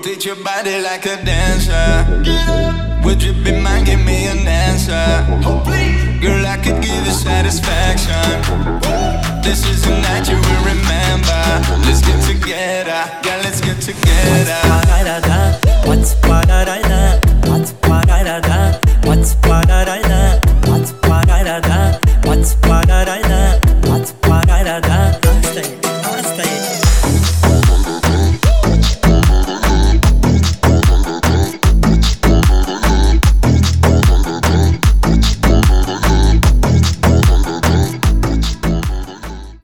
rotate your body like a dancer. Would you be mine? Give me an answer. Girl, I could give you satisfaction. This is a night you will remember. Let's get together, yeah, let's get together. What's what I da? What's what I da? What's what I da?